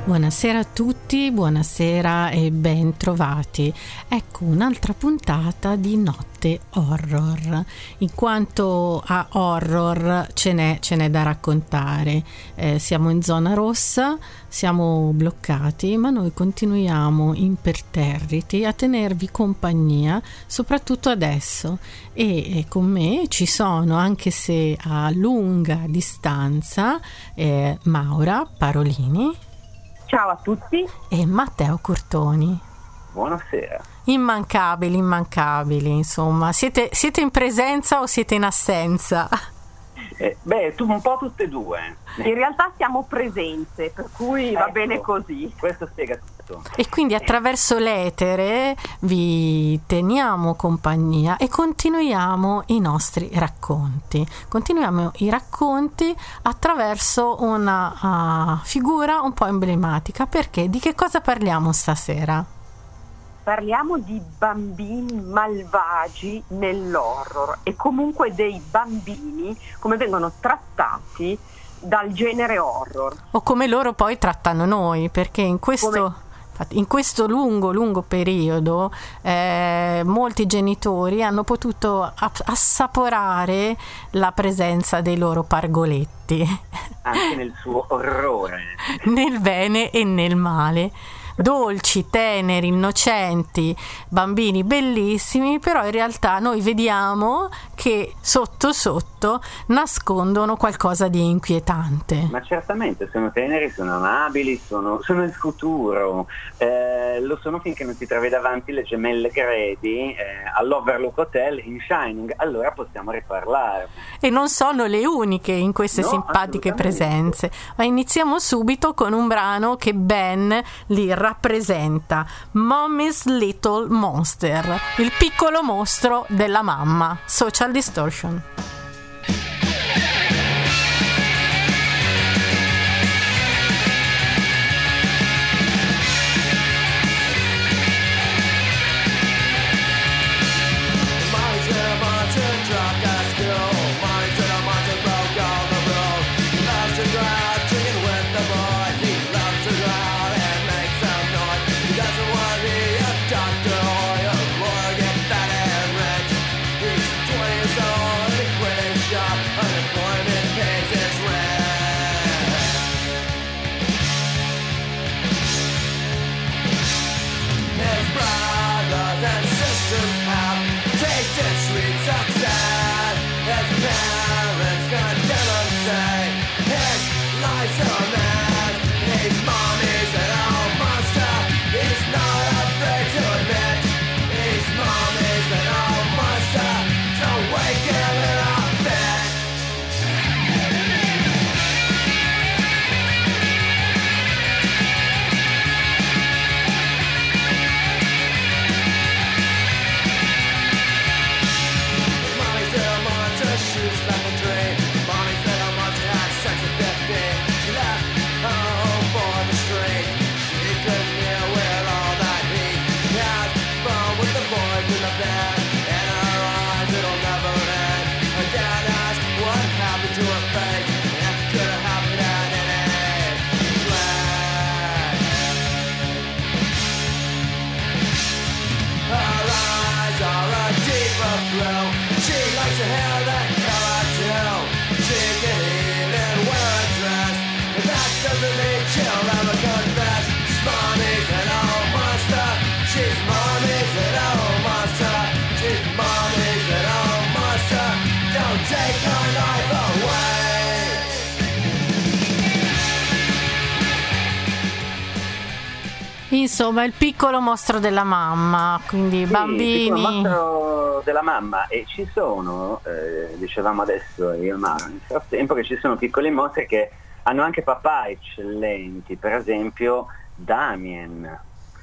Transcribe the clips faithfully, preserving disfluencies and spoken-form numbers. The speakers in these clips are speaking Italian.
Buonasera a tutti, buonasera e ben trovati. Ecco un'altra puntata di Notte Horror. In quanto a horror ce n'è, ce n'è da raccontare. Eh, siamo in zona rossa, siamo bloccati, ma noi continuiamo imperterriti a tenervi compagnia, soprattutto adesso. E, e con me ci sono, anche se a lunga distanza, eh, Maura Parolini. Ciao a tutti. E Matteo Curtoni. Buonasera. Immancabili, immancabili, insomma. Siete, siete in presenza o siete in assenza? Eh, beh, tu un po' tutte e due. In realtà siamo presenze, per cui va ecco, bene così. Questo spiega tutto. E quindi attraverso l'etere vi teniamo compagnia e continuiamo i nostri racconti. Continuiamo i racconti attraverso una uh, figura un po' emblematica. Perché? Di che cosa parliamo stasera? Parliamo di bambini malvagi nell'horror e comunque dei bambini come vengono trattati dal genere horror. O come loro poi trattano noi, perché in questo... Come... In questo lungo, lungo periodo eh, molti genitori hanno potuto assaporare la presenza dei loro pargoletti. Anche nel suo orrore. Nel bene e nel male. Dolci, teneri, innocenti, bambini bellissimi, però in realtà noi vediamo che sotto sotto nascondono qualcosa di inquietante. Ma certamente sono teneri, sono amabili, sono, sono il futuro, eh, lo sono finché non ti trovi davanti le gemelle Grady eh, all'Overlook Hotel in Shining, allora possiamo riparlare. E non sono le uniche in queste no, simpatiche presenze, ma iniziamo subito con un brano che Ben li rappresenta, Mommy's Little Monster, il piccolo mostro della mamma, Social Distortion. Insomma, il piccolo mostro della mamma, quindi sì, bambini. Il piccolo mostro della mamma, e ci sono, eh, dicevamo adesso io e Mara, nel frattempo, che ci sono piccoli mostri che hanno anche papà eccellenti, per esempio Damien,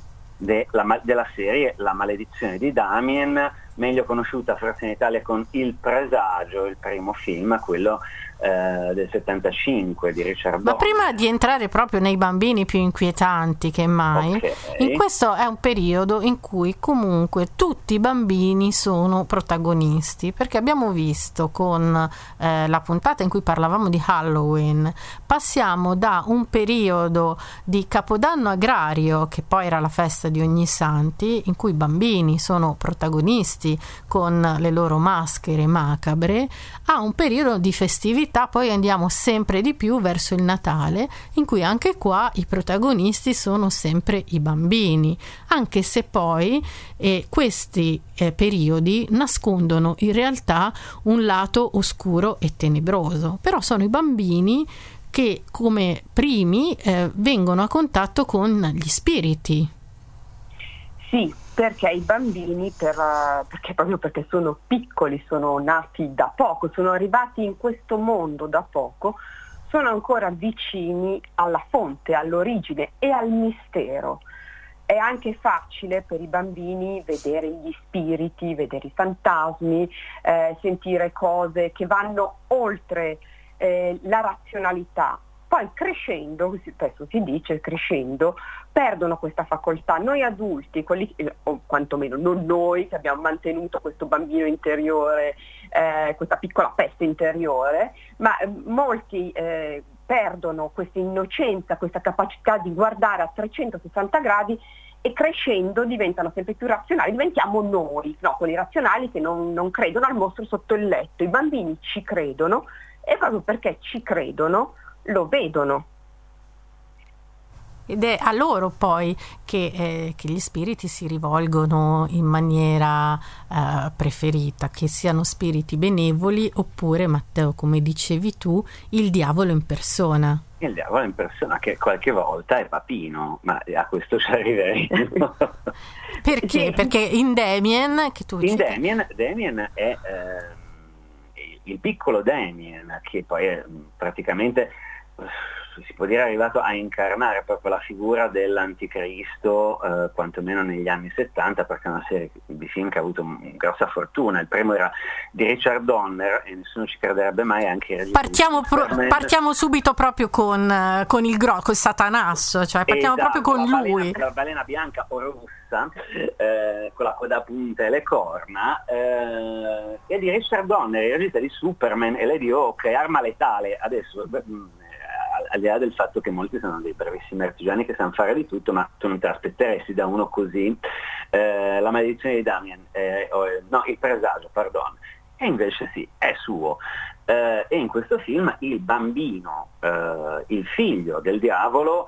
de, la, della serie La maledizione di Damien, meglio conosciuta forse in Italia con Il presagio, il primo film, quello eh, del settantacinque di Richard Donner. Ma prima di entrare proprio nei bambini più inquietanti che mai, okay. in questo è un periodo in cui comunque tutti i bambini sono protagonisti, perché abbiamo visto con eh, la puntata in cui parlavamo di Halloween, passiamo da un periodo di Capodanno agrario, che poi era la festa di Ognissanti, in cui i bambini sono protagonisti con le loro maschere macabre, a un periodo di festività. Poi andiamo sempre di più verso il Natale, in cui anche qua i protagonisti sono sempre i bambini, anche se poi eh, questi eh, periodi nascondono in realtà un lato oscuro e tenebroso, però sono i bambini che come primi eh, vengono a contatto con gli spiriti. Sì, perché i bambini, per, perché proprio perché sono piccoli, sono nati da poco, sono arrivati in questo mondo da poco, sono ancora vicini alla fonte, all'origine e al mistero. È anche facile per i bambini vedere gli spiriti, vedere i fantasmi, eh, sentire cose che vanno oltre eh, la razionalità. Poi crescendo, spesso si dice crescendo, perdono questa facoltà. Noi adulti, quelli, o quantomeno non noi che abbiamo mantenuto questo bambino interiore, eh, questa piccola peste interiore, ma eh, molti eh, perdono questa innocenza, questa capacità di guardare a trecentosessanta gradi, e crescendo diventano sempre più razionali, diventiamo noi, no, quelli razionali che non, non credono al mostro sotto il letto. I bambini ci credono e proprio perché ci credono lo vedono. Ed è a loro poi che, eh, che gli spiriti si rivolgono in maniera eh, preferita, che siano spiriti benevoli oppure, Matteo, come dicevi tu, il diavolo in persona. Il diavolo in persona, che qualche volta è Papino, ma a questo ci arriveremo. Perché? Sì. Perché in Damien, che tu in Damien, Damien è eh, il piccolo Damien, che poi è praticamente, si può dire, arrivato a incarnare proprio la figura dell'anticristo, eh, quantomeno negli anni settanta, perché è una serie di film che ha avuto una grossa fortuna. Il primo era di Richard Donner e nessuno ci crederebbe mai, anche partiamo, pro, partiamo subito proprio con, con il gro, col Satanasso, cioè partiamo esatto, proprio con la lui balena, la balena bianca o rossa, eh, con la coda a punta e le corna, eh, e di Richard Donner, il regista di Superman e Lady Hawk e Arma Letale. Adesso al di là del fatto che molti sono dei bravissimi artigiani che sanno fare di tutto, ma tu non te l'aspetteresti da uno così. Eh, la maledizione di Damien, eh, eh, no, il presagio, pardon, e invece sì, è suo. Eh, e in questo film il bambino, eh, il figlio del diavolo,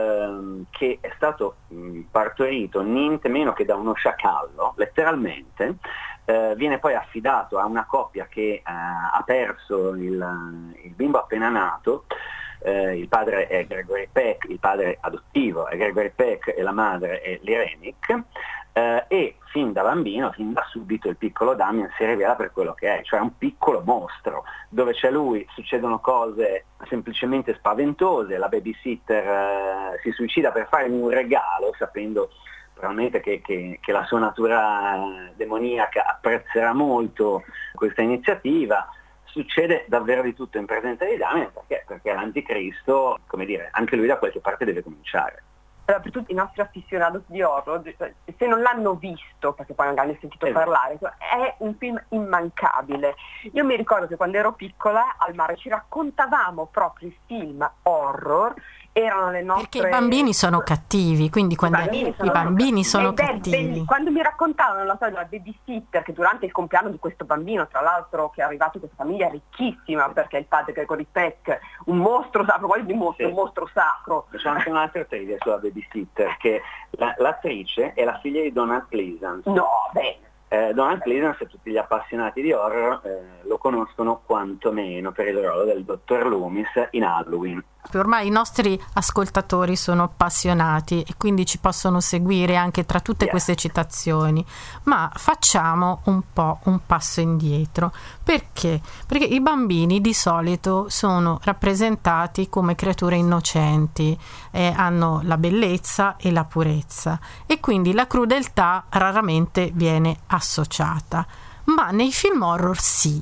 eh, che è stato mh, partorito niente meno che da uno sciacallo, letteralmente, eh, viene poi affidato a una coppia che eh, ha perso il, il bimbo appena nato. Uh, il padre è Gregory Peck, il padre adottivo è Gregory Peck e la madre è Lee Remick, uh, e fin da bambino, fin da subito, il piccolo Damien si rivela per quello che è, cioè un piccolo mostro. Dove c'è lui succedono cose semplicemente spaventose, la babysitter uh, si suicida per fargli un regalo, sapendo probabilmente che, che, che la sua natura demoniaca apprezzerà molto questa iniziativa. Succede davvero di tutto in presenza di Damien, perché, perché l'anticristo, come dire, anche lui da qualche parte deve cominciare. Allora, per tutti i nostri aficionados di horror, se non l'hanno visto, perché poi magari ne ho sentito esatto. parlare, è un film immancabile. Io mi ricordo che quando ero piccola al mare ci raccontavamo proprio i film horror, erano le nostre... Perché i bambini sono cattivi, quindi quando i bambini sono, i bambini sono cattivi. Belli. Quando mi raccontavano la storia della babysitter, che durante il compleanno di questo bambino, tra l'altro che è arrivato in questa famiglia ricchissima, perché il padre Gregory Peck, un mostro sacro, quasi di mostro, sì. un mostro sacro. C'è anche un'altra trivia sulla babysitter, che la, l'attrice è la figlia di Donald Pleasence. No, bene. Eh, Donald Pleasence, tutti gli appassionati di horror eh, lo conoscono quantomeno per il ruolo del dottor Loomis in Halloween. Ormai i nostri ascoltatori sono appassionati e quindi ci possono seguire anche tra tutte yeah. queste citazioni, ma facciamo un po' un passo indietro. Perché? Perché i bambini di solito sono rappresentati come creature innocenti, eh, hanno la bellezza e la purezza e quindi la crudeltà raramente viene associata, ma nei film horror sì.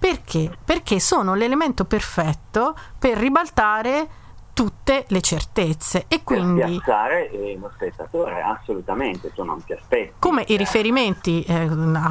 Perché? Perché sono l'elemento perfetto per ribaltare tutte le certezze e quindi per spiazzare eh, lo spettatore, assolutamente, tu non ti aspetti. Come eh. i riferimenti eh,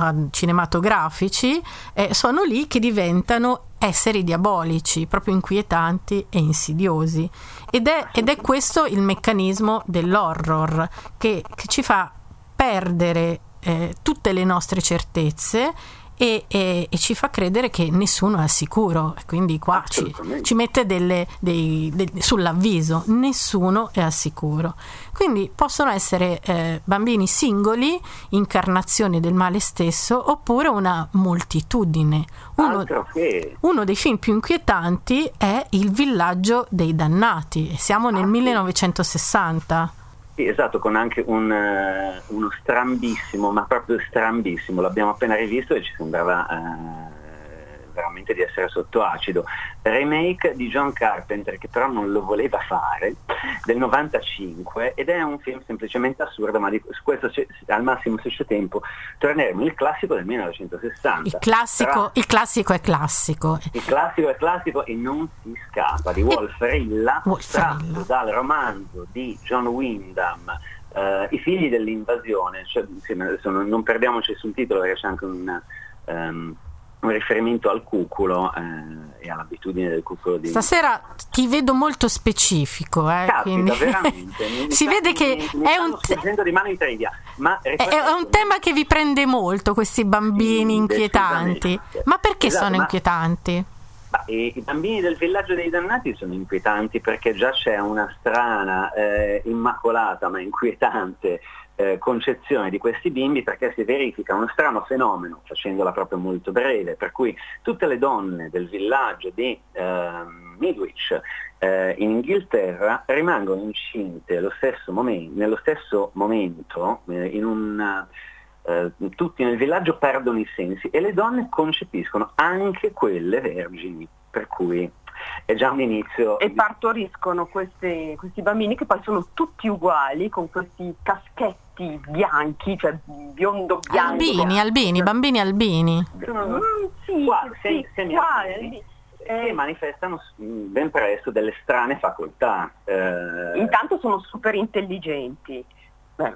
cinematografici eh, sono lì che diventano esseri diabolici, proprio inquietanti e insidiosi, ed è, ed è questo il meccanismo dell'horror che, che ci fa perdere eh, tutte le nostre certezze e, e, e ci fa credere che nessuno è al sicuro, quindi qua ci, ci mette delle, dei, dei, sull'avviso, nessuno è al sicuro. Quindi possono essere eh, bambini singoli, incarnazioni del male stesso, oppure una moltitudine. Uno, uno dei film più inquietanti è Il villaggio dei dannati, siamo nel millenovecentosessanta. Sì, esatto, con anche un, uh, uno strambissimo, ma proprio strambissimo, l'abbiamo appena rivisto e ci sembrava uh, veramente di essere sotto acido, remake di John Carpenter, che però non lo voleva fare, del novantacinque, ed è un film semplicemente assurdo, ma di, su questo c- al massimo se c'è tempo torneremo. Il classico del millenovecentosessanta. Il classico, però, il classico è classico. Il classico è classico e non si scappa, di Wolf Rilla, tratto dal romanzo di John Wyndham, uh, I figli dell'invasione, cioè, sì, adesso non, non perdiamoci sul titolo perché c'è anche un... Um, un riferimento al cuculo eh, e all'abitudine del cuculo di... Stasera ti vedo molto specifico, eh, Capita, quindi... veramente. Mi, si mi vede mi, che mi, mi è un te- di mano in trivia, ma è, è un tema che vi prende molto, questi bambini sì, inquietanti. Ma perché esatto, sono ma... inquietanti? Ma, i, I bambini del villaggio dei dannati sono inquietanti perché già c'è una strana, eh, immacolata ma inquietante eh, concezione di questi bimbi, perché si verifica uno strano fenomeno, facendola proprio molto breve, per cui tutte le donne del villaggio di eh, Midwich eh, in Inghilterra rimangono incinte lo stesso momen- nello stesso momento, eh, in un... Uh, tutti nel villaggio perdono i sensi e le donne concepiscono, anche quelle vergini, per cui è già un inizio. E partoriscono questi, questi bambini che poi sono tutti uguali, con questi caschetti bianchi, cioè biondo bianco. Albini, albini, bambini albini. Mm, sì, qua, sì, se, se qua, albini, eh, che manifestano ben presto delle strane facoltà. Eh, intanto sono super intelligenti Beh,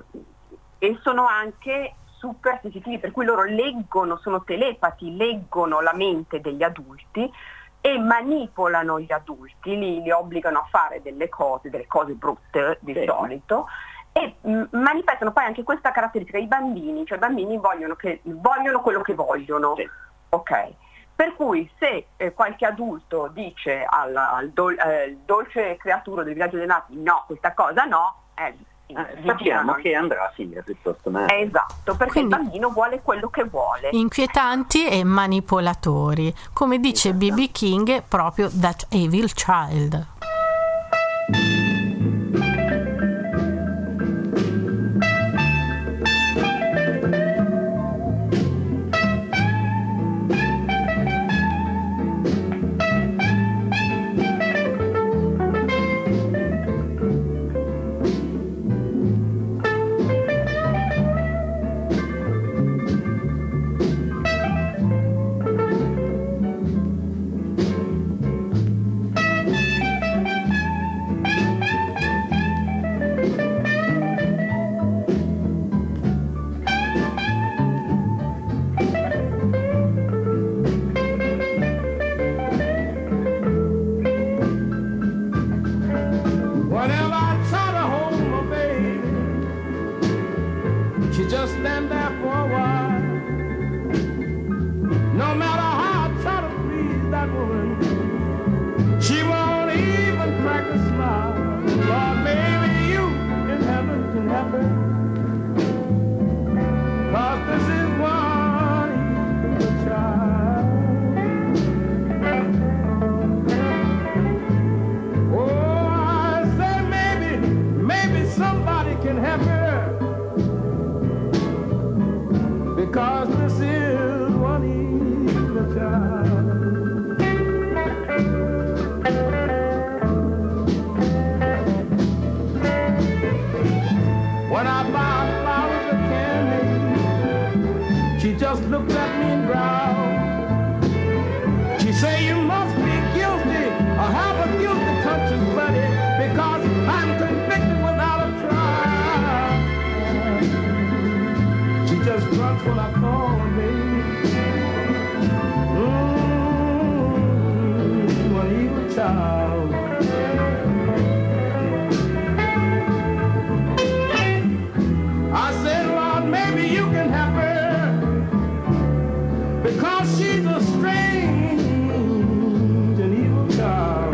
e sono anche super sensitivi, per cui loro leggono, sono telepati, leggono la mente degli adulti e manipolano gli adulti, li, li obbligano a fare delle cose, delle cose brutte di sì. solito, e mh, manifestano poi anche questa caratteristica. I bambini, cioè i bambini vogliono, che, vogliono quello che vogliono, sì. ok? Per cui se eh, qualche adulto dice al, al dol, eh, dolce creatura del villaggio dei nati no, questa cosa no, eh, Eh, sappiamo che andrà a finire piuttosto male. Esatto, perché quindi, il bambino vuole quello che vuole. Inquietanti e manipolatori, come dice B B King, proprio That Evil Child. I'm convicted without a trial. She just grunts when I call her, baby. Mm, an evil child. I said, Lord, maybe you can help her, because she's a strange and evil child.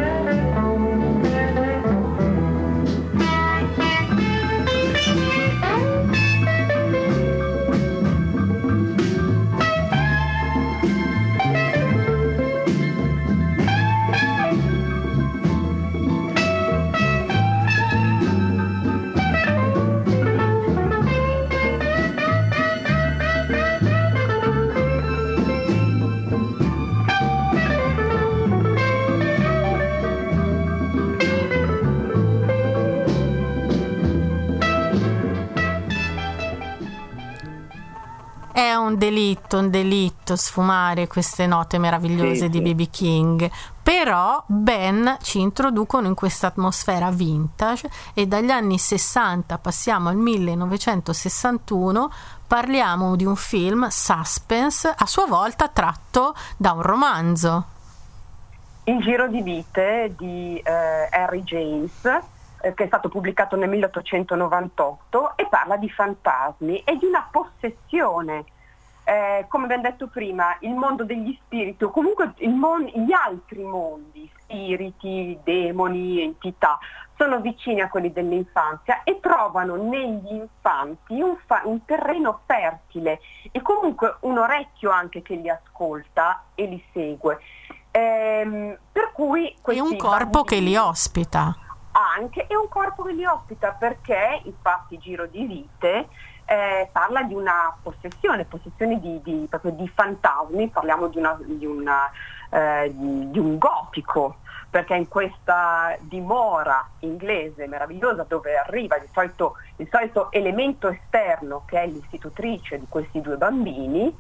È un delitto, un delitto sfumare queste note meravigliose sì, di sì. B B King, però Ben ci introducono in questa atmosfera vintage e dagli anni sessanta passiamo al millenovecentosessantuno, parliamo di un film suspense a sua volta tratto da un romanzo. Il giro di vite di eh, Harry James, eh, che è stato pubblicato nel milleottocentonovantotto e parla di fantasmi e di una possessione. Eh, come abbiamo detto prima, il mondo degli spiriti o comunque il mon- gli altri mondi, spiriti, demoni, entità, sono vicini a quelli dell'infanzia e trovano negli infanti un, fa- un terreno fertile e comunque un orecchio anche che li ascolta e li segue. Ehm, per cui E un corpo che li ospita. Anche, e un corpo che li ospita, perché infatti Giro di Vite eh, parla di una possessione, possessione di, di, proprio di fantasmi, parliamo di, una, di, una, eh, di, di un gotico, perché in questa dimora inglese meravigliosa dove arriva il solito, il solito elemento esterno che è l'istitutrice di questi due bambini,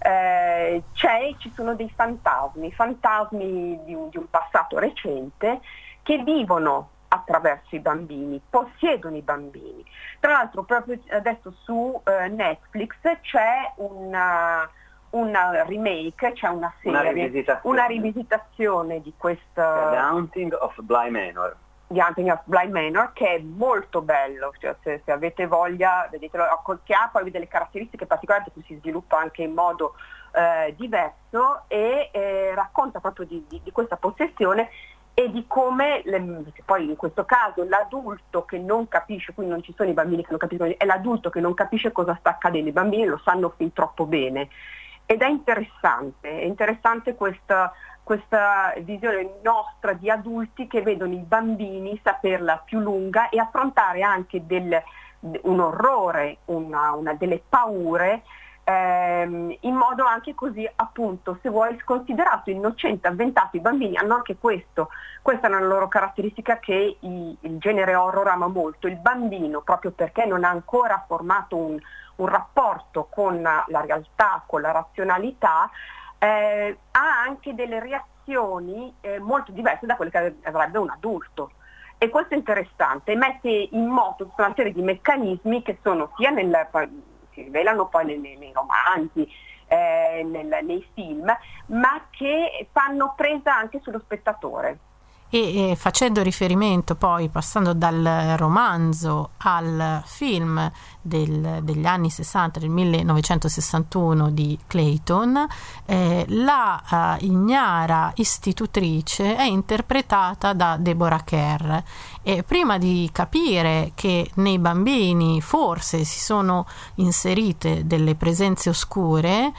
eh, c'è, ci sono dei fantasmi, fantasmi di un, di un passato recente che vivono attraverso i bambini, possiedono i bambini. Tra l'altro proprio adesso su eh, Netflix c'è una, una remake, c'è una serie, una rivisitazione, una rivisitazione di questa The Haunting of Bly Manor. The Haunting of Bly Manor, che è molto bello, cioè, se, se avete voglia vedetelo, che ha poi delle caratteristiche particolari che si sviluppa anche in modo eh, diverso e eh, racconta proprio di, di, di questa possessione e di come le, poi in questo caso l'adulto che non capisce, quindi non ci sono i bambini che non capiscono, è l'adulto che non capisce cosa sta accadendo, i bambini lo sanno fin troppo bene ed è interessante, è interessante questa, questa visione nostra di adulti che vedono i bambini saperla più lunga e affrontare anche del, un orrore, una, una, delle paure ehm, in modo anche così, appunto, se vuoi, considerato innocente, avventato. I bambini hanno anche questo, questa è una loro caratteristica che i, il genere horror ama molto. Il bambino, proprio perché non ha ancora formato un, un rapporto con la realtà, con la razionalità, eh, ha anche delle reazioni eh, molto diverse da quelle che avrebbe un adulto. E questo è interessante, mette in moto tutta una serie di meccanismi che sono sia nel, si rivelano poi nei, nei romanzi, eh, nel, nei film, ma che fanno presa anche sullo spettatore. E, e facendo riferimento poi, passando dal romanzo al film del, degli anni sessanta, del millenovecentosessantuno di Clayton, eh, la uh, ignara istitutrice è interpretata da Deborah Kerr e prima di capire che nei bambini forse si sono inserite delle presenze oscure,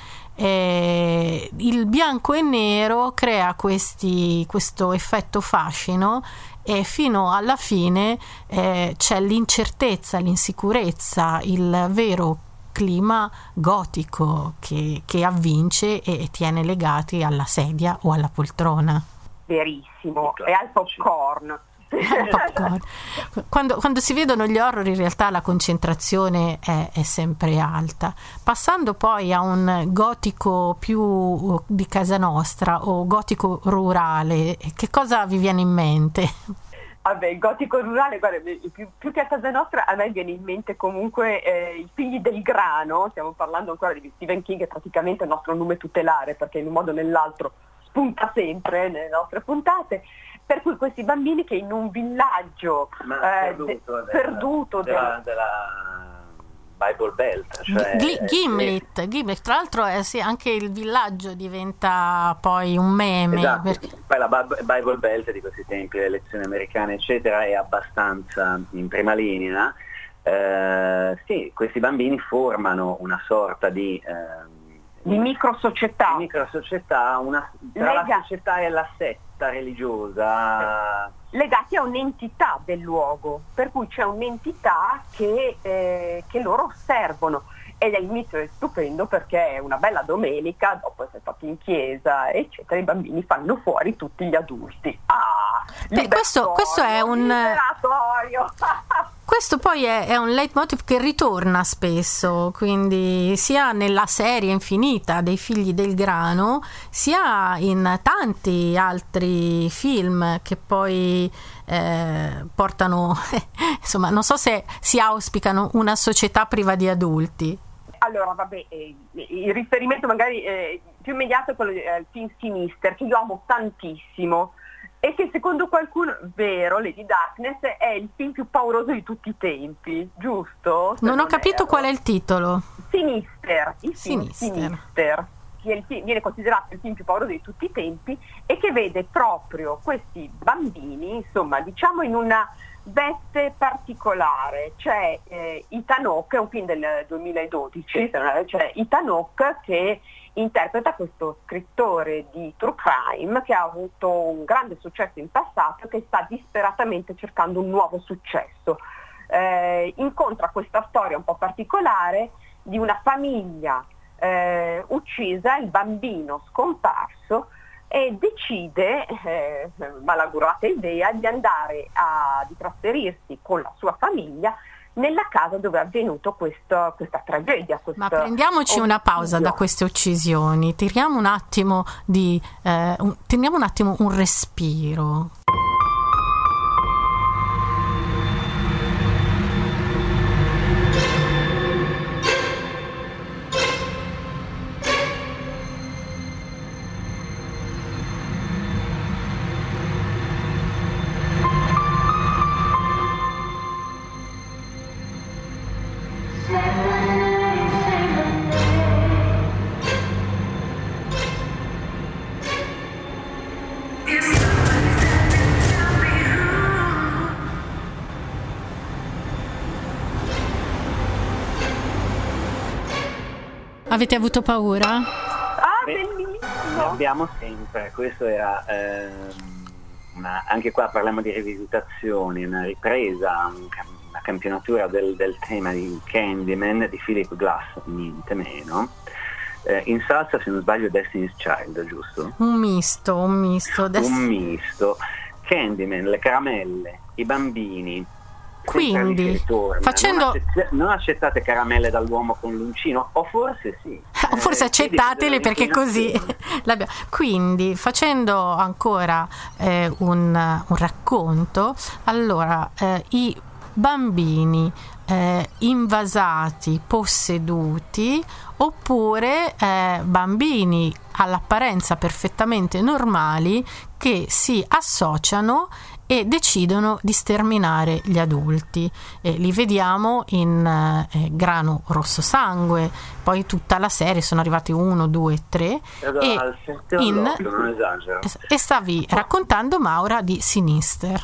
Eh, il bianco e nero crea questi, questo effetto fascino e fino alla fine eh, c'è l'incertezza, l'insicurezza, il vero clima gotico che, che avvince e, e tiene legati alla sedia o alla poltrona. Verissimo, e al popcorn. Popcorn. Quando, quando si vedono gli horror in realtà la concentrazione è, è sempre alta. Passando poi a un gotico più di casa nostra o gotico rurale, che cosa vi viene in mente? Vabbè, il gotico rurale, guarda, più, più che a casa nostra a me viene in mente comunque eh, I figli del grano, stiamo parlando ancora di Stephen King, è praticamente il nostro nome tutelare perché in un modo o nell'altro spunta sempre nelle nostre puntate, per cui questi bambini che in un villaggio eh, perduto, de- della, perduto della, del... della Bible Belt, cioè G- Gimlet, Gimlet, tra l'altro eh, sì, anche il villaggio diventa poi un meme. Esatto. Perché... Poi la Bible Belt di questi tempi, le elezioni americane eccetera, è abbastanza in prima linea. Eh, sì, questi bambini formano una sorta di eh, di microsocietà, di microsocietà, una tra Lega... la società e la setta religiosa, legati a un'entità del luogo, per cui c'è un'entità che, eh, che loro osservano, ed all'inizio è stupendo perché è una bella domenica, dopo essere stati in chiesa eccetera, i bambini fanno fuori tutti gli adulti. Ah, Beh, questo, questo è un liberatorio. Questo poi è, è un leitmotiv che ritorna spesso, quindi sia nella serie infinita dei Figli del Grano, sia in tanti altri film che poi eh, portano, insomma, non so se si auspicano una società priva di adulti. Allora, vabbè, eh, il riferimento magari eh, più immediato è quello del film Sinister, che io amo tantissimo, e che secondo qualcuno, vero, Lady Darkness è il film più pauroso di tutti i tempi, giusto? Se non, non ho è, capito allora. Qual è il titolo. Sinister, il film Sinister, Sinister che è il film, viene considerato il film più pauroso di tutti i tempi e che vede proprio questi bambini, insomma, diciamo in una veste particolare. C'è eh, Ethan Hawke, è un film del duemiladodici, c'è Ethan Hawke che interpreta questo scrittore di true crime che ha avuto un grande successo in passato e che sta disperatamente cercando un nuovo successo. Eh, incontra questa storia un po' particolare di una famiglia eh, uccisa, il bambino scomparso, e decide, eh, malaugurata idea, di andare a di trasferirsi con la sua famiglia nella casa dove è avvenuto questo, questa tragedia. Ma prendiamoci omicidio. Una pausa da queste uccisioni, tiriamo un attimo di eh, un, tiriamo un attimo un respiro. Avete avuto paura? Ah, bellissimo! Ne abbiamo sempre. Questo era ehm, una, anche qua parliamo di rivisitazioni, una ripresa, un, una campionatura del, del tema di Candyman di Philip Glass, niente meno. Eh, in salsa, se non sbaglio, Destiny's Child, giusto? Un misto, un misto. Dest- un misto. Candyman, le caramelle, i bambini. Quindi facendo non, accett- non accettate caramelle dall'uomo con l'uncino, o forse sì, o forse eh, accettatele perché così quindi facendo ancora eh, un, un racconto, allora eh, i bambini eh, invasati, posseduti, oppure eh, bambini all'apparenza perfettamente normali che si associano e decidono di sterminare gli adulti. Eh, li vediamo in eh, Grano Rosso Sangue, poi tutta la serie, sono arrivati uno, due, tre, e, in, non esagero. e stavi raccontando, Maura, di Sinister.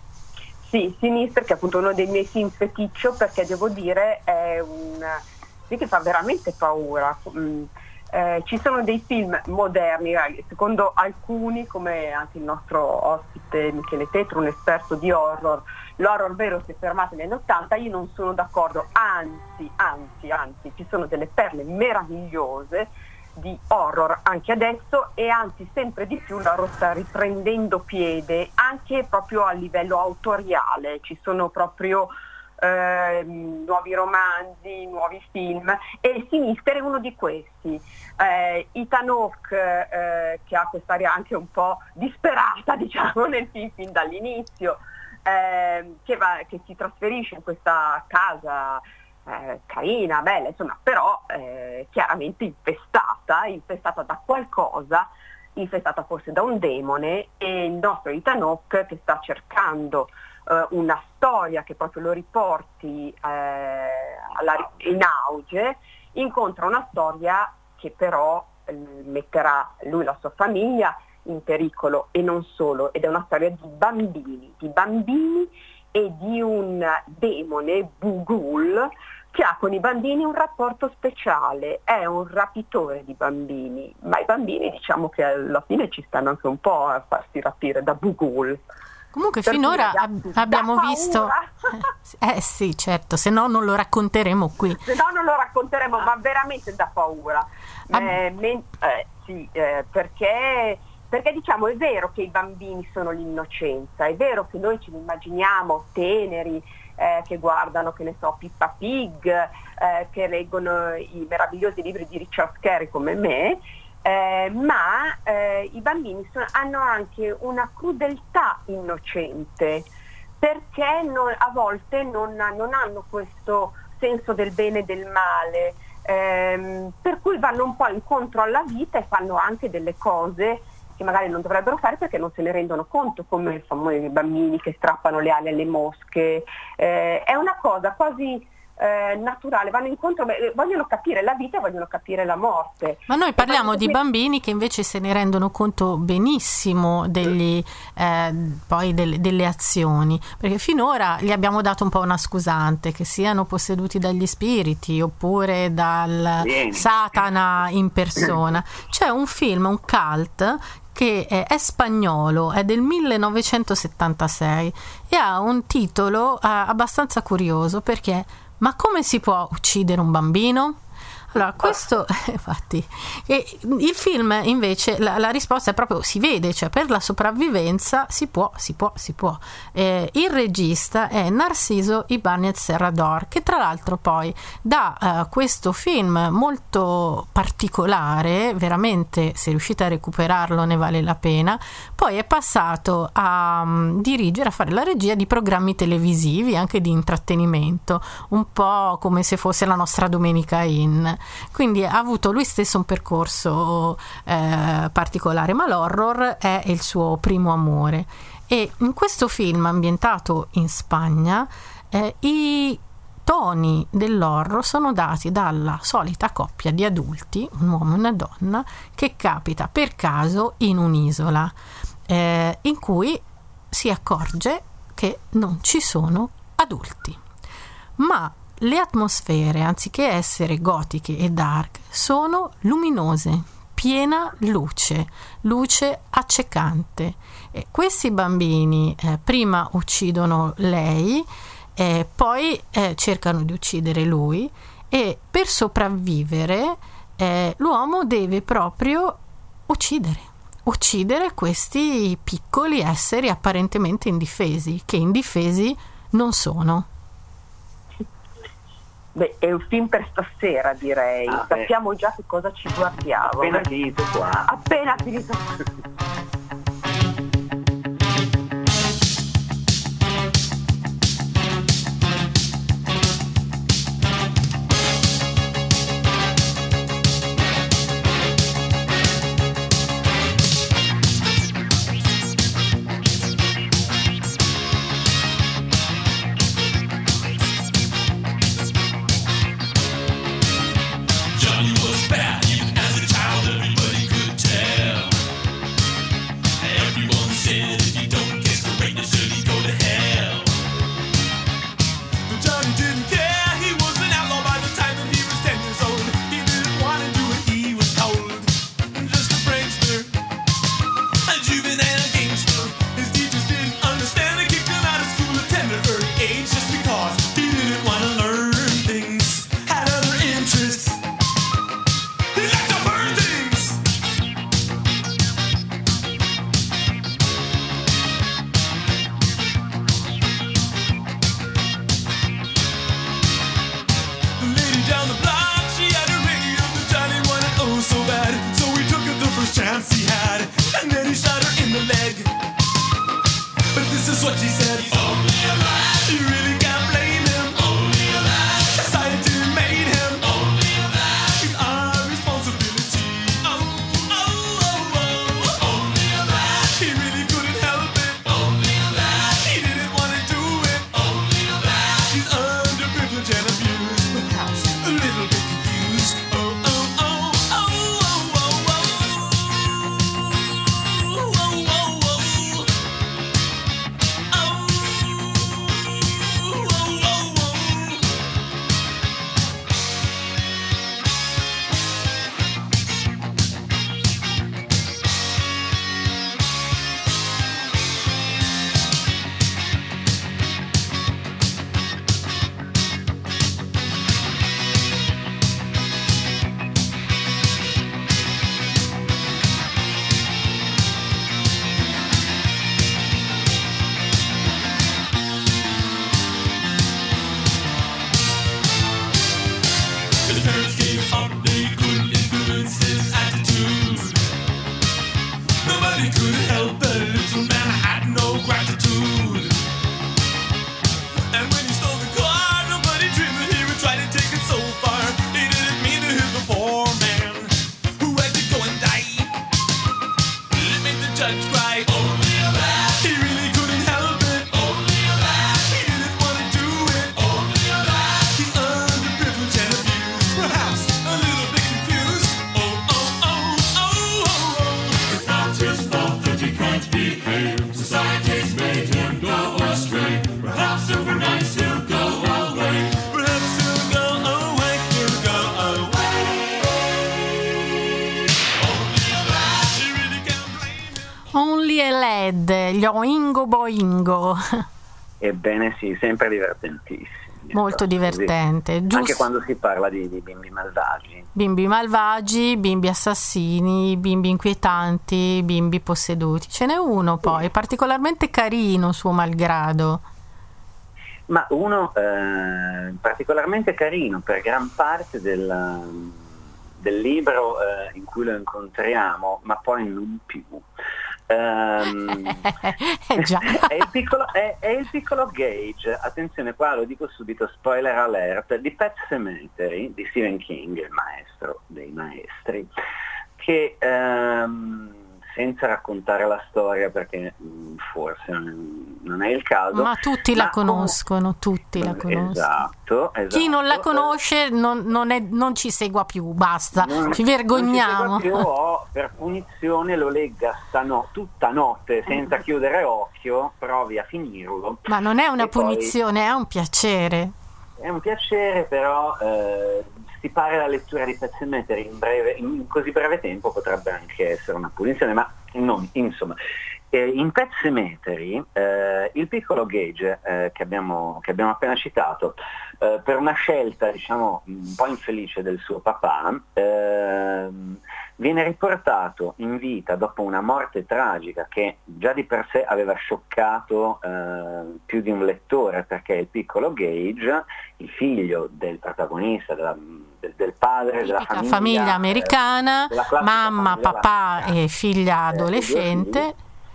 Sì, Sinister, che è appunto uno dei miei film feticcio, perché devo dire è un sì che fa veramente paura. Mm. Eh, ci sono dei film moderni, secondo alcuni, come anche il nostro ospite Michele Tetro, un esperto di horror, l'horror vero si è fermato negli anni ottanta. Io non sono d'accordo, anzi, anzi, anzi, ci sono delle perle meravigliose di horror anche adesso, e anzi sempre di più l'horror sta riprendendo piede anche proprio a livello autoriale. Ci sono proprio Eh, nuovi romanzi, nuovi film, e Sinister è uno di questi. eh, Ethan Hawke eh, che ha quest'aria anche un po' disperata, diciamo, nel film fin dall'inizio, eh, che, va, che si trasferisce in questa casa eh, carina, bella, insomma, però eh, chiaramente infestata, infestata da qualcosa, infestata forse da un demone, e il nostro Ethan Hawke, che sta cercando eh, una storia che proprio lo riporti eh, alla, in auge, incontra una storia che però eh, metterà lui e la sua famiglia in pericolo, e non solo, ed è una storia di bambini, di bambini e di un demone, Bughuul, che ha con i bambini un rapporto speciale, è un rapitore di bambini, ma i bambini diciamo che alla fine ci stanno anche un po' a farsi rapire da Bughuul. Comunque per finora ab- abbiamo visto, eh sì certo, se no non lo racconteremo qui. Se no non lo racconteremo, ma veramente da paura. Ab- eh, men- eh, sì, eh, perché... Perché diciamo è vero che i bambini sono l'innocenza, è vero che noi ce li immaginiamo teneri, eh, che guardano, che ne so, Peppa Pig, eh, che leggono i meravigliosi libri di Richard Scarry come me, eh, ma eh, i bambini sono, hanno anche una crudeltà innocente, perché non, a volte non, non hanno questo senso del bene e del male, ehm, per cui vanno un po' incontro alla vita e fanno anche delle cose che magari non dovrebbero fare perché non se ne rendono conto, come i famosi bambini che strappano le ali alle mosche. Eh, è una cosa quasi eh, naturale, vanno incontro, beh, vogliono capire la vita e vogliono capire la morte. Ma noi parliamo di capire... bambini che invece se ne rendono conto benissimo degli, eh, poi delle, delle azioni, perché finora gli abbiamo dato un po' una scusante, che siano posseduti dagli spiriti oppure dal Bene. Satana in persona. C'è un film, un cult che è, è spagnolo, è del millenovecentosettantasei e ha un titolo eh, abbastanza curioso, perché ma come si può uccidere un bambino? Allora, questo, infatti, e il film invece la, la risposta è proprio si vede, cioè per la sopravvivenza si può, si può, si può. Eh, il regista è Narciso Ibáñez Serrador, che tra l'altro poi da uh, questo film molto particolare, veramente se riuscite a recuperarlo ne vale la pena, poi è passato a um, dirigere, a fare la regia di programmi televisivi, anche di intrattenimento, un po' come se fosse la nostra Domenica In. Quindi ha avuto lui stesso un percorso eh, particolare, ma l'horror è il suo primo amore, e in questo film ambientato in Spagna eh, i toni dell'horror sono dati dalla solita coppia di adulti, un uomo e una donna, che capita per caso in un'isola eh, in cui si accorge che non ci sono adulti, ma le atmosfere, anziché essere gotiche e dark, sono luminose, piena luce, luce accecante. E questi bambini eh, prima uccidono lei, eh, poi eh, cercano di uccidere lui, e per sopravvivere eh, l'uomo deve proprio uccidere. uccidere questi piccoli esseri apparentemente indifesi, che indifesi non sono. Beh, è un film per stasera, direi. Ah, Sappiamo già che cosa ci guardiamo. Appena finito qua. Appena finito. Fred, gli Oingo Boingo. Ebbene sì, sempre divertentissimo. Molto divertente, giusto? Anche quando si parla di, di bimbi malvagi. Bimbi malvagi, bimbi assassini, bimbi inquietanti, bimbi posseduti. Ce n'è uno poi, sì, particolarmente carino, suo malgrado. Ma uno eh, particolarmente carino per gran parte del, del libro eh, in cui lo incontriamo, ma poi non più. Um, eh già. è, il piccolo, è, è il piccolo Gage, attenzione qua lo dico subito, spoiler alert, di Pet Sematary di Stephen King, il maestro dei maestri, che um, senza raccontare la storia perché mh, forse non è il caso, ma tutti ma la conoscono, tutti la conoscono. Esatto, esatto. Chi non la conosce non, non, è, non ci segua più, basta, non, ci vergogniamo. Non ci segua più, o per punizione lo legga stano, tutta notte senza chiudere occhio, provi a finirlo. Ma non è una punizione, poi, è un piacere. È un piacere, però eh, si pare la lettura di Pet Sematary in, breve, in così breve tempo potrebbe anche essere una punizione, ma non, insomma. Eh, in Pet Sematary eh, il piccolo Gage eh, che, abbiamo, che abbiamo appena citato, eh, per una scelta diciamo un po' infelice del suo papà, eh, viene riportato in vita dopo una morte tragica che già di per sé aveva scioccato eh, più di un lettore, perché il piccolo Gage, il figlio del protagonista, della, del, del padre, della famiglia, famiglia americana, eh, mamma, famiglia papà americana, e figlia eh, adolescente.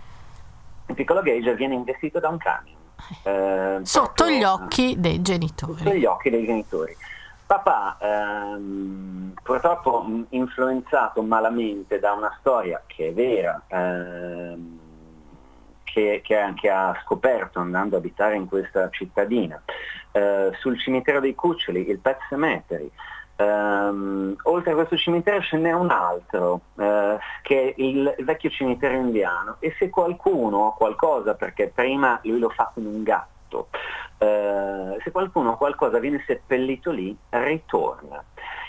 Il piccolo Gage viene investito da un camion eh, sotto proprio, gli occhi dei genitori. Sotto gli occhi dei genitori. Papà, ehm, purtroppo influenzato malamente da una storia che è vera, ehm, che, che, che ha scoperto andando a abitare in questa cittadina, eh, sul cimitero dei cuccioli, il Pet Sematary. Um, oltre a questo cimitero ce n'è un altro uh, che è il, il vecchio cimitero indiano, e se qualcuno ha qualcosa, perché prima lui lo fa con un gatto, uh, se qualcuno ha qualcosa viene seppellito lì, ritorna.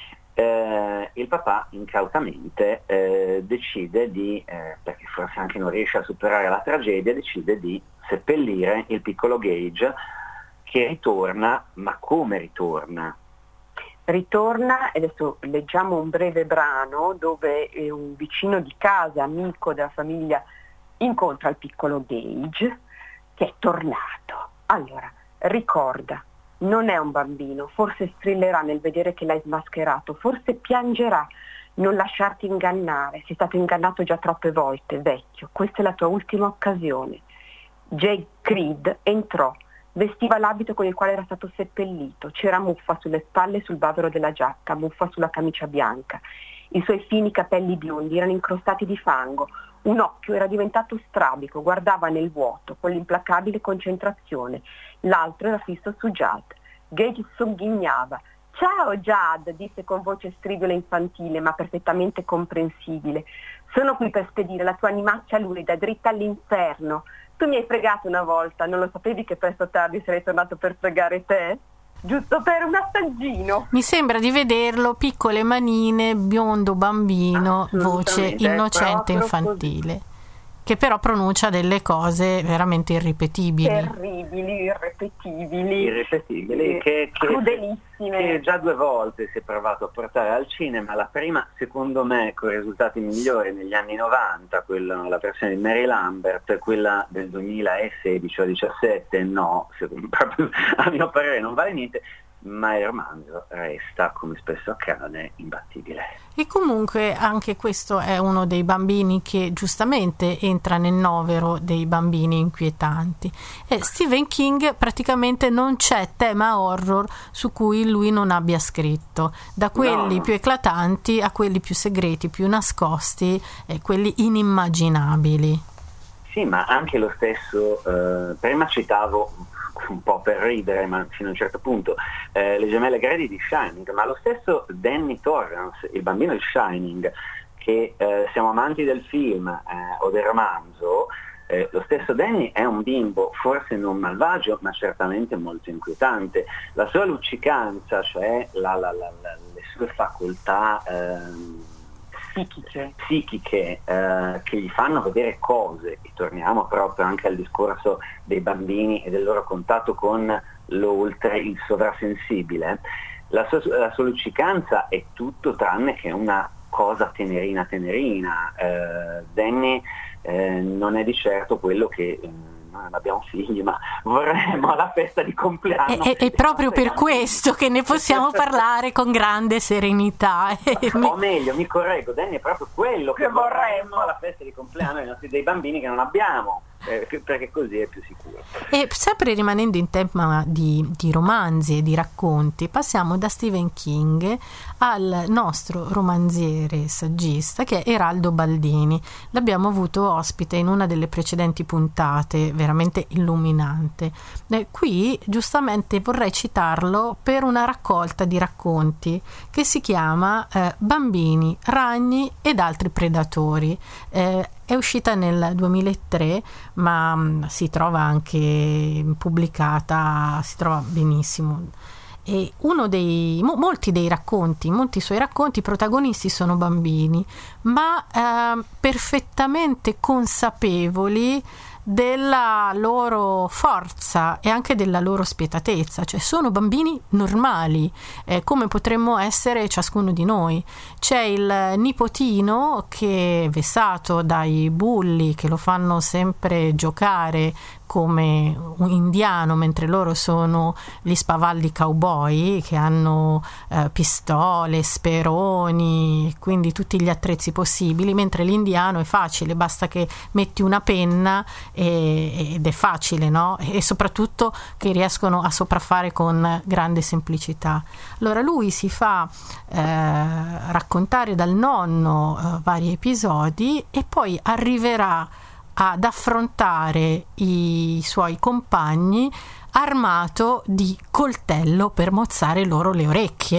Uh, il papà incautamente uh, decide di, uh, perché forse anche non riesce a superare la tragedia, decide di seppellire il piccolo Gage, che ritorna, ma come ritorna? Ritorna, e adesso leggiamo un breve brano dove un vicino di casa, amico della famiglia, incontra il piccolo Gage che è tornato. Allora, ricorda, non è un bambino, forse strillerà nel vedere che l'hai smascherato, forse piangerà, non lasciarti ingannare, sei stato ingannato già troppe volte, vecchio, questa è la tua ultima occasione. Jake Creed entrò. Vestiva l'abito con il quale era stato seppellito, c'era muffa sulle spalle e sul bavero della giacca, muffa sulla camicia bianca. I suoi fini capelli biondi erano incrostati di fango, un occhio era diventato strabico, guardava nel vuoto con l'implacabile concentrazione, l'altro era fisso su Judd. Gage sogghignava. «Ciao Judd», disse con voce stridula e infantile ma perfettamente comprensibile. «Sono qui per spedire la tua animaccia lurida dritta all'inferno. Tu mi hai fregato una volta, non lo sapevi che presto o tardi sarei tornato per fregare te? Giusto per un assaggino». Mi sembra di vederlo, piccole manine, biondo bambino, voce innocente infantile, così, che però pronuncia delle cose veramente irripetibili. Terribili, irripetibili. Irripetibili, che, che, crudelissime. Che già due volte si è provato a portare al cinema. La prima, secondo me, con risultati migliori negli anni novanta, quella, la versione di Mary Lambert, quella del duemilasedici o diciassette, no, secondo, proprio, a mio parere non vale niente. Ma il romanzo resta, come spesso accade, imbattibile. E comunque anche questo è uno dei bambini che giustamente entra nel novero dei bambini inquietanti. E Stephen King praticamente non c'è tema horror su cui lui non abbia scritto, da quelli no. più eclatanti a quelli più segreti, più nascosti e quelli inimmaginabili. Sì, ma anche lo stesso, eh, prima citavo un po' per ridere, ma fino a un certo punto, eh, le gemelle Grady di Shining, ma lo stesso Danny Torrance, il bambino di Shining, che eh, siamo amanti del film eh, o del romanzo, eh, lo stesso Danny è un bimbo, forse non malvagio, ma certamente molto inquietante. La sua luccicanza, cioè la, la, la, la, le sue facoltà, ehm, psichiche, psichiche eh, che gli fanno vedere cose, e torniamo proprio anche al discorso dei bambini e del loro contatto con l'oltre, il sovrasensibile. La, so- la sollucicanza è tutto tranne che una cosa tenerina tenerina. eh, Danny eh, non è di certo quello che eh, non abbiamo figli, ma vorremmo alla festa di compleanno. È, è proprio per questo che ne possiamo parlare con grande serenità. O meglio, mi correggo, Danny è proprio quello che, che vorremmo alla festa di compleanno dei nostri, dei bambini che non abbiamo. Eh, perché così è più sicuro. E sempre rimanendo in tema di, di romanzi e di racconti, passiamo da Stephen King al nostro romanziere saggista che è Eraldo Baldini. L'abbiamo avuto ospite in una delle precedenti puntate, veramente illuminante. Eh, qui giustamente vorrei citarlo per una raccolta di racconti che si chiama eh, Bambini, ragni ed altri predatori. Eh, È uscita nel duemilatré, ma mh, si trova anche pubblicata, si trova benissimo. E uno dei mo, molti dei racconti, molti suoi racconti, i protagonisti sono bambini, ma eh, perfettamente consapevoli della loro forza e anche della loro spietatezza, cioè sono bambini normali, eh, come potremmo essere ciascuno di noi. C'è il nipotino che, vessato dai bulli che lo fanno sempre giocare come un indiano, mentre loro sono gli spavaldi cowboy che hanno eh, pistole, speroni, quindi tutti gli attrezzi possibili, mentre l'indiano è facile, basta che metti una penna e, ed è facile, no? E soprattutto che riescono a sopraffare con grande semplicità. Allora lui si fa eh, raccontare dal nonno eh, vari episodi e poi arriverà ad affrontare i suoi compagni armato di coltello per mozzare loro le orecchie.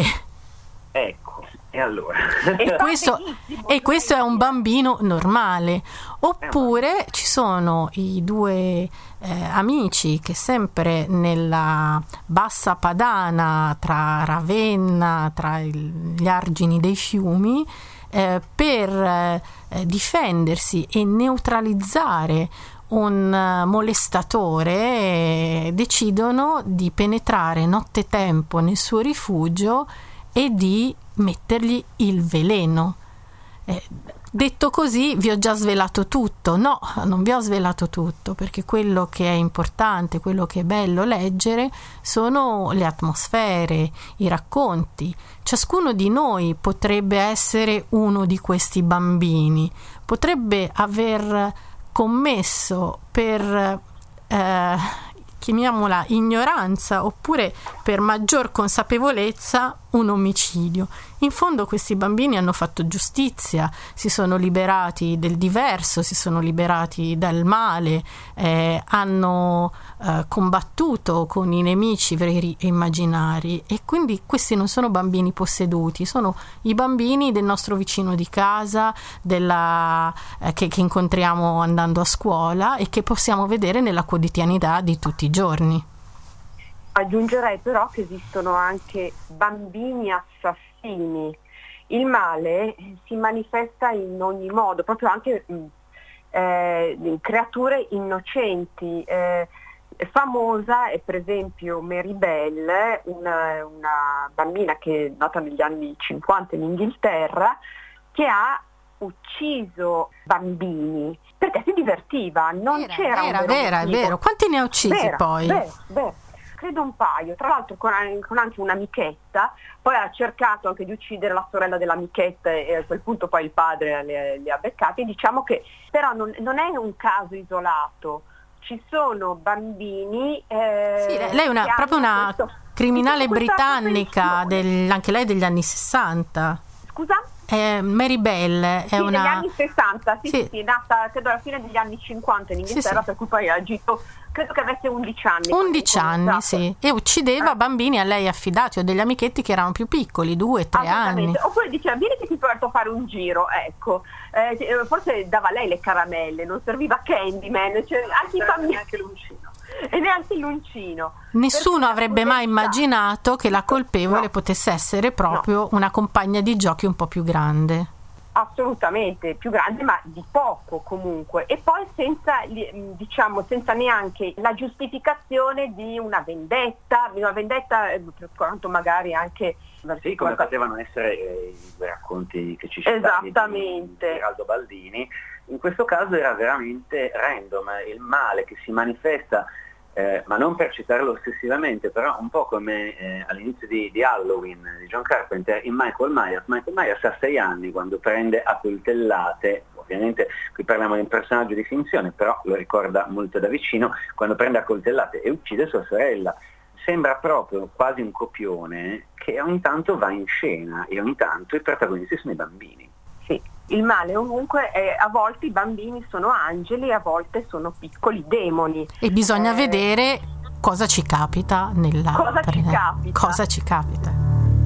Ecco, e allora? E questo, e questo è un bambino normale. Oppure ci sono i due eh, amici che sempre nella bassa padana tra Ravenna, tra il, gli argini dei fiumi, Eh, per eh, difendersi e neutralizzare un uh, molestatore eh, decidono di penetrare nottetempo nel suo rifugio e di mettergli il veleno. Eh, detto così vi ho già svelato tutto. No, non vi ho svelato tutto, perché quello che è importante, quello che è bello leggere sono le atmosfere, i racconti. Ciascuno di noi potrebbe essere uno di questi bambini, potrebbe aver commesso per eh, chiamiamola ignoranza oppure per maggior consapevolezza un omicidio. In fondo questi bambini hanno fatto giustizia, si sono liberati del diverso, si sono liberati dal male, eh, hanno eh, combattuto con i nemici veri e immaginari, e quindi questi non sono bambini posseduti, sono i bambini del nostro vicino di casa, della, eh, che, che incontriamo andando a scuola e che possiamo vedere nella quotidianità di tutti i giorni. Aggiungerei però che esistono anche bambini assassini. Il male si manifesta in ogni modo, proprio anche eh, in creature innocenti. Eh, famosa è per esempio Mary Bell, una, una bambina che è nata negli anni cinquanta in Inghilterra, che ha ucciso bambini perché si divertiva, non vera, c'era vera, un vera, è vero. Quanti ne ha uccisi vera, poi? Vera, vera. Credo un paio, tra l'altro con, con anche un'amichetta, poi ha cercato anche di uccidere la sorella dell'amichetta e a quel punto poi il padre le, le ha beccati. Diciamo che però non, non è un caso isolato, ci sono bambini eh, sì, lei è una, proprio una questo, criminale britannica, del, anche lei degli anni sessanta. Scusa? Eh, Mary Bell è sì, una... degli anni sessanta, sì, sì. sì, sì, è nata credo alla fine degli anni cinquanta in Inghilterra, sì, sì. Per cui poi ha agito, credo che avesse undici anni. undici anni, sì, e uccideva eh. bambini a lei affidati o degli amichetti che erano più piccoli, due, tre anni. Oppure diceva, vieni che ti porto a fare un giro, ecco, eh, forse dava lei le caramelle, non serviva Candyman, cioè, anche i bambini... Neanche l'uncino. E neanche l'uncino. Nessuno Perché avrebbe mai immaginato che la colpevole no. potesse essere proprio no. una compagna di giochi un po' più grande. Assolutamente più grande, ma di poco comunque, e poi senza, diciamo, senza neanche la giustificazione di una vendetta, di una vendetta per quanto magari anche sì, come potevano essere eh, i due racconti che ci citavi esattamente di Geraldo Baldini. In questo caso era veramente random, il male che si manifesta, eh, ma non per citarlo ossessivamente, però un po' come eh, all'inizio di, di Halloween di John Carpenter in Michael Myers. Michael Myers ha sei anni quando prende a coltellate, ovviamente qui parliamo di un personaggio di finzione, però lo ricorda molto da vicino, quando prende a coltellate e uccide sua sorella. Sembra proprio quasi un copione che ogni tanto va in scena e ogni tanto i protagonisti sono i bambini. Sì, il male ovunque, è, a volte i bambini sono angeli, a volte sono piccoli demoni. E bisogna eh, vedere cosa ci capita nella... Cosa ci capita. Cosa ci capita.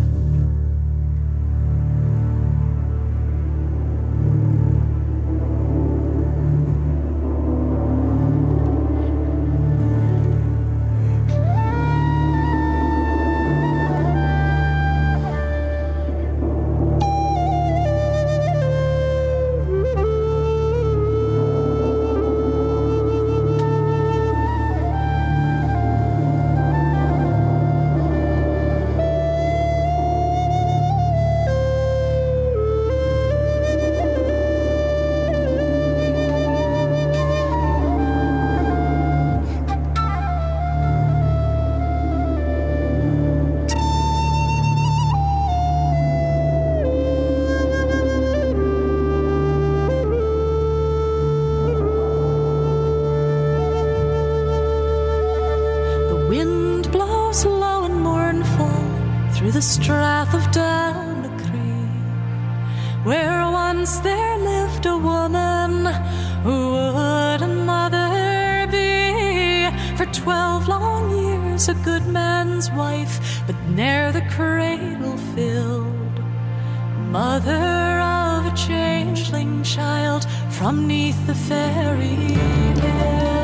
The Strath of Down Creek, where once there lived a woman who would a mother be. For twelve long years a good man's wife, but ne'er the cradle filled. Mother of a changeling child from 'neath the fairy hill.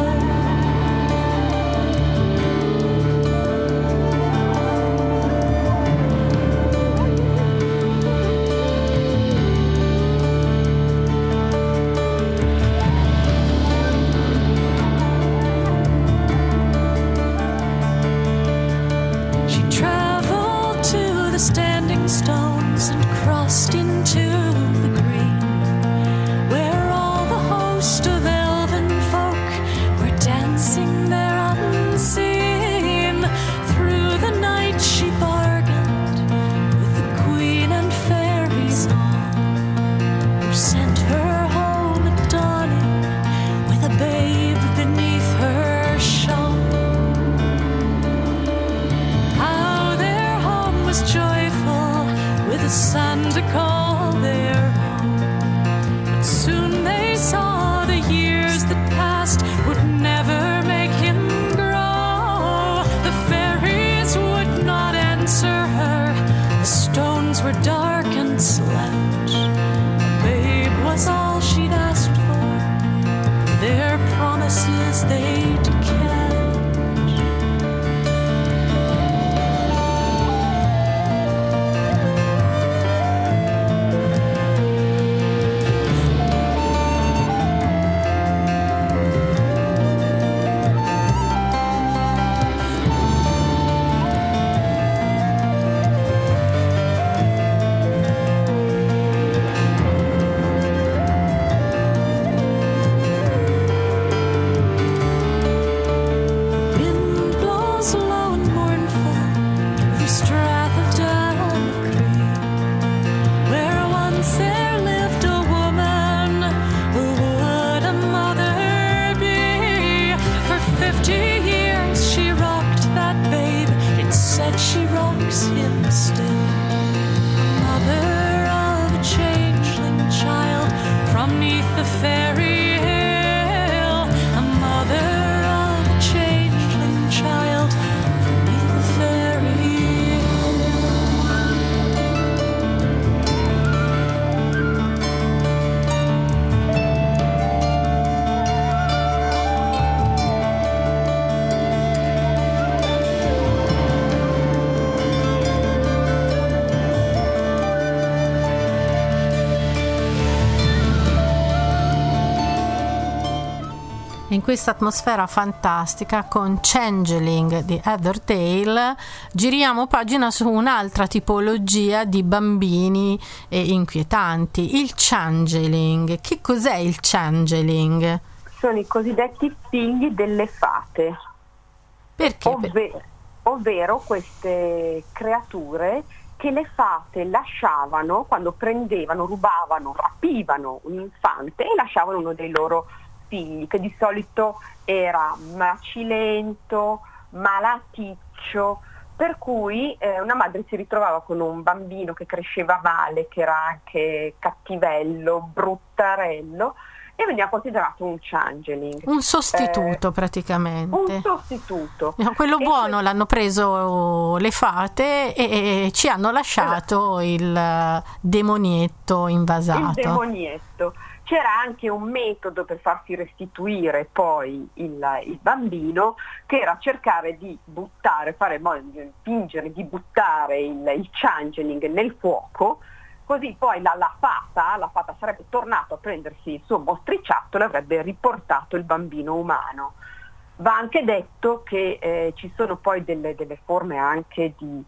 In questa atmosfera fantastica con Changeling di Heather Dale giriamo pagina su un'altra tipologia di bambini eh, inquietanti, il changeling. Che cos'è il changeling? Sono i cosiddetti figli delle fate. Perché? Ovvero, ovvero queste creature che le fate lasciavano quando prendevano, rubavano, rapivano un infante e lasciavano uno dei loro figli, che di solito era macilento, malaticcio, per cui eh, una madre si ritrovava con un bambino che cresceva male, che era anche cattivello, bruttarello, e veniva considerato un changeling. Un sostituto eh, praticamente. Un sostituto. No, quello e buono que- l'hanno preso le fate e, e ci hanno lasciato esatto. il demonietto invasato. Il demonietto. C'era anche un metodo per farsi restituire poi il, il bambino, che era cercare di buttare, fare fingere di buttare il, il changeling nel fuoco, così poi la, la fata, la fata sarebbe tornata a prendersi il suo mostriciattolo e avrebbe riportato il bambino umano. Va anche detto che eh, ci sono poi delle, delle forme anche di,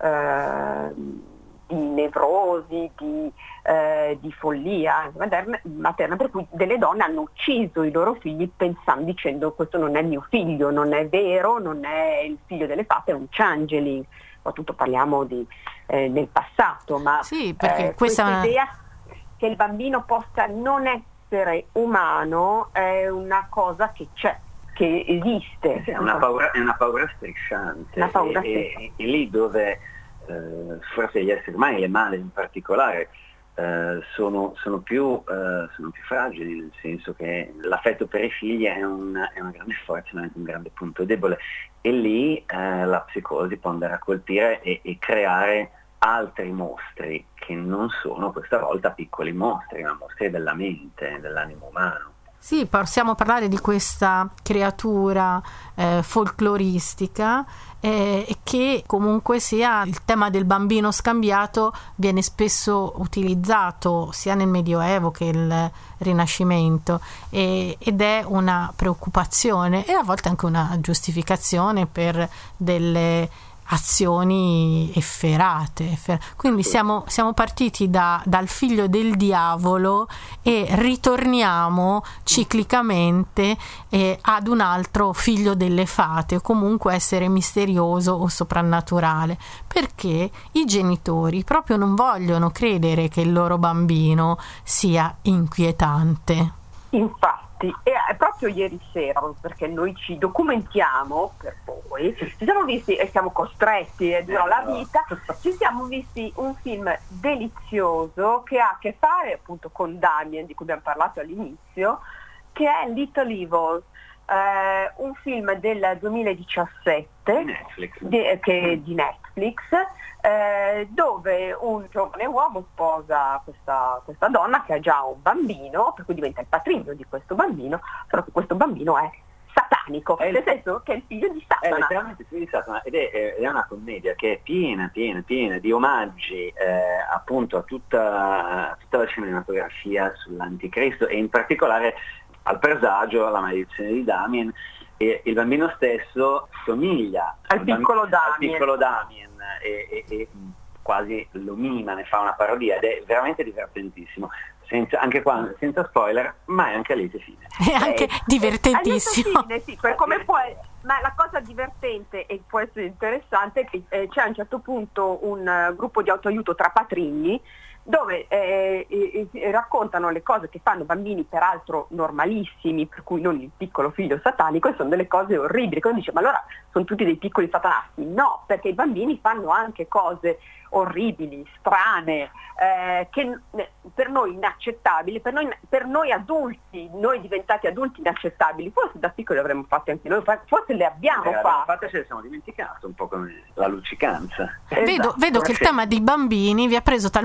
eh, di nevrosi, di, eh, di follia materna, materna, per cui delle donne hanno ucciso i loro figli pensando, dicendo questo non è mio figlio, non è vero, non è il figlio delle fate, è un changeling. Soprattutto parliamo di, eh, del passato, ma sì, perché eh, questa, questa idea che il bambino possa non essere umano è una cosa che c'è, che esiste. Sì, è, una paura, è una paura strisciante. Una paura e, e, e lì dove eh, forse gli esseri umani, le madri in particolare, eh, sono, sono, più, eh, sono più fragili, nel senso che l'affetto per i figli è, un, è una grande forza, ma anche un grande punto debole. E lì eh, la psicosi può andare a colpire e, e creare altri mostri che non sono questa volta piccoli mostri, ma mostri della mente, dell'animo umano. Sì, possiamo parlare di questa creatura eh, folcloristica eh, che comunque sia il tema del bambino scambiato viene spesso utilizzato sia nel Medioevo che nel Rinascimento e, ed è una preoccupazione e a volte anche una giustificazione per delle azioni efferate. Quindi siamo, siamo partiti da, dal figlio del diavolo e ritorniamo ciclicamente eh, ad un altro figlio delle fate o comunque essere misterioso o soprannaturale, perché i genitori proprio non vogliono credere che il loro bambino sia inquietante. Infatti, e proprio ieri sera, perché noi ci documentiamo per voi, ci siamo visti e siamo costretti eh, durante la vita, ci siamo visti un film delizioso che ha a che fare appunto con Damien, di cui abbiamo parlato all'inizio, che è Little Evil, eh, un film del duemiladiciassette Netflix. Di, eh, che, di Netflix, eh, dove un giovane uomo sposa questa, questa donna che ha già un bambino, per cui diventa il patrigno di questo bambino, però che questo bambino è satanico, è il, nel senso che è il figlio di Satana. È letteralmente il figlio di Satana ed è, è una commedia che è piena, piena, piena di omaggi eh, appunto a tutta, a tutta la cinematografia sull'anticristo e in particolare al presagio, alla maledizione di Damien, e il bambino stesso somiglia al, al piccolo bambino, Damien, al piccolo Damien e, e, e quasi lo mima, ne fa una parodia ed è veramente divertentissimo. Senza, anche qua senza spoiler, ma è anche a lieto fine. È anche eh, divertentissimo. Fine, sì, come puoi, ma la cosa divertente e può essere interessante è che eh, c'è a un certo punto un uh, gruppo di autoaiuto tra patrigni dove eh, eh, raccontano le cose che fanno bambini peraltro normalissimi, per cui non il piccolo figlio satanico, e sono delle cose orribili. Quando dice ma allora sono tutti dei piccoli satanasti? No, perché i bambini fanno anche cose orribili, strane, eh, che per noi inaccettabili, per noi, per noi adulti, noi diventati adulti inaccettabili, forse da piccoli avremmo fatto anche noi, forse le abbiamo eh, fatte. Infatti ce le siamo dimenticate, un po' come la luccicanza. Vedo, Esatto. vedo che il tema dei bambini vi ha preso talmente tanto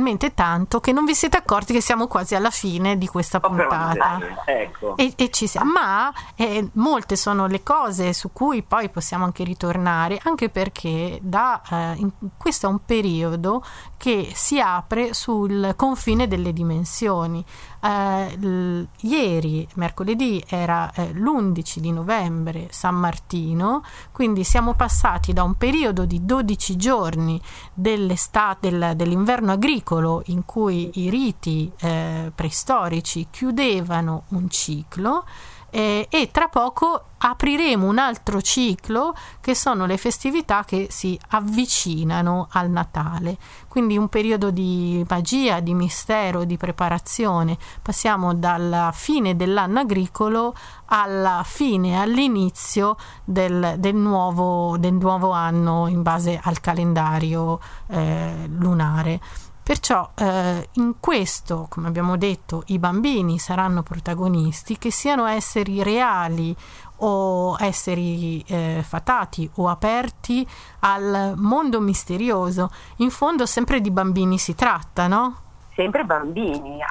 tanto che non vi siete accorti che siamo quasi alla fine di questa Oh, però, puntata. ecco. E, e ci siamo, ma eh, molte sono le cose su cui poi possiamo anche ritornare, anche perché da, eh, in, questo è un periodo che si apre sul confine delle dimensioni. Eh, l- ieri, mercoledì, era eh, l'undici di novembre, San Martino, quindi siamo passati da un periodo di dodici giorni dell'estate, del, dell'inverno agricolo, in cui i riti eh, preistorici chiudevano un ciclo, eh, e tra poco apriremo un altro ciclo, che sono le festività che si avvicinano al Natale, quindi un periodo di magia, di mistero, di preparazione. Passiamo dalla fine dell'anno agricolo alla fine, all'inizio del, del, nuovo, del nuovo anno in base al calendario eh, lunare. Perciò eh, in questo, come abbiamo detto, i bambini saranno protagonisti, che siano esseri reali o esseri eh, fatati o aperti al mondo misterioso. In fondo sempre di bambini si tratta, no? Sempre bambini,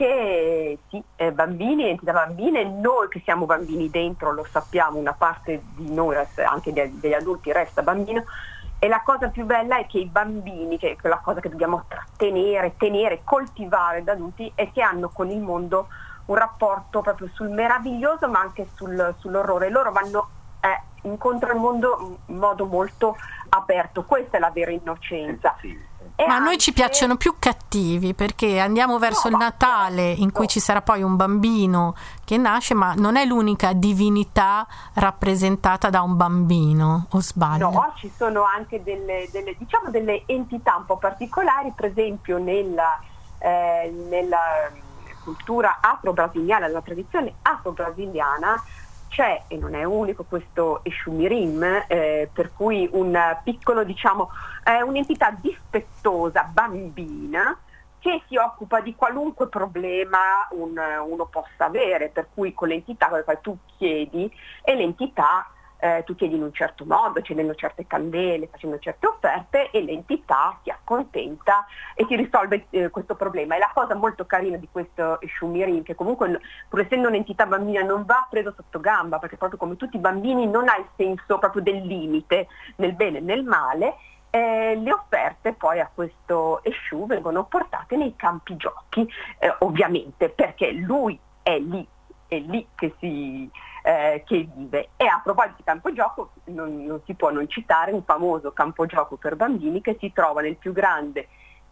anche sì, eh, bambini, entità bambine, noi che siamo bambini dentro lo sappiamo, una parte di noi, anche degli, degli adulti, resta bambino. E la cosa più bella è che i bambini, che è la cosa che dobbiamo trattenere, tenere, coltivare da adulti, è che hanno con il mondo un rapporto proprio sul meraviglioso, ma anche sul, sull'orrore. Loro vanno eh, incontro al mondo in modo molto aperto. Questa è la vera innocenza. Sì. E Ma a anche... noi ci piacciono più cattivi, perché andiamo verso No, il Natale, in cui no. ci sarà poi un bambino che nasce, ma non è l'unica divinità rappresentata da un bambino, o sbaglio? No, ci sono anche delle, delle, diciamo delle entità un po' particolari, per esempio nella, eh, nella cultura afro-brasiliana, nella tradizione afro-brasiliana, c'è, e non è unico, questo Eshumirim, eh, per cui un piccolo, diciamo, è eh, un'entità dispettosa, bambina, che si occupa di qualunque problema un, uno possa avere, per cui con l'entità con la quale tu chiedi, e l'entità eh, tu chiedi in un certo modo, accendendo certe candele, facendo certe offerte, e l'entità ti accontenta e ti risolve eh, questo problema. E la cosa molto carina di questo Eshumirim, che comunque, pur essendo un'entità bambina, non va preso sotto gamba, perché proprio come tutti i bambini non ha il senso proprio del limite, nel bene e nel male. Eh, le offerte poi a questo Eshu vengono portate nei campi giochi, eh, ovviamente, perché lui è lì, è lì che si eh, che vive. E a proposito di campo gioco, non, non si può non citare un famoso campo gioco per bambini che si trova nel più grande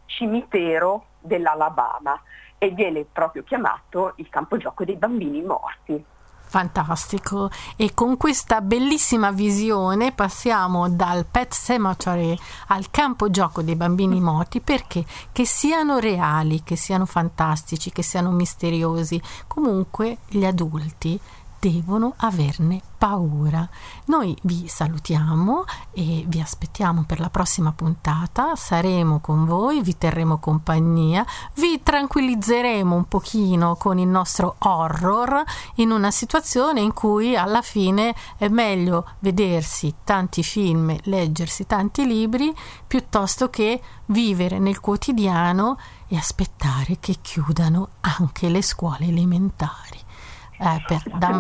cimitero dell'Alabama e viene proprio chiamato il campo gioco dei bambini morti. Fantastico. E con questa bellissima visione passiamo dal Pet Cemetery al campo gioco dei bambini morti, perché che siano reali, che siano fantastici, che siano misteriosi, comunque gli adulti devono averne paura. Noi vi salutiamo e vi aspettiamo per la prossima puntata. Saremo con voi, vi terremo compagnia, vi tranquillizzeremo un pochino con il nostro horror in una situazione in cui alla fine è meglio vedersi tanti film, leggersi tanti libri, piuttosto che vivere nel quotidiano e aspettare che chiudano anche le scuole elementari. Eh, per, da,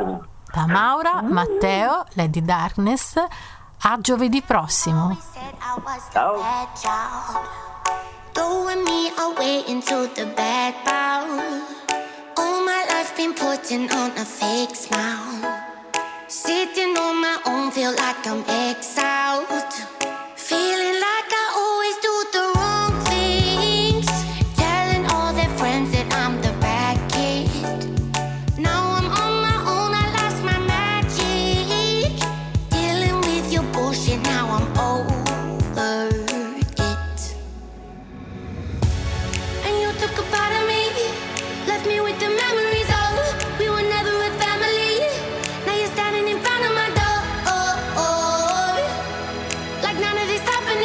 da Maura, Matteo, Lady Darkness, a giovedì prossimo. Ciao. Throwing me away into the bad bowl. All my life been putting on a fake smile. Sitting on my own, feel like I'm exiled. Feeling like I always do the wrong things. Telling all their friends that I'm the bad kid. Now I'm on my own, I lost my magic. Dealing with your bullshit, now I'm over it. And you took a part of me, left me with the memories of we were never a family. Now you're standing in front of my door, like none of this happened.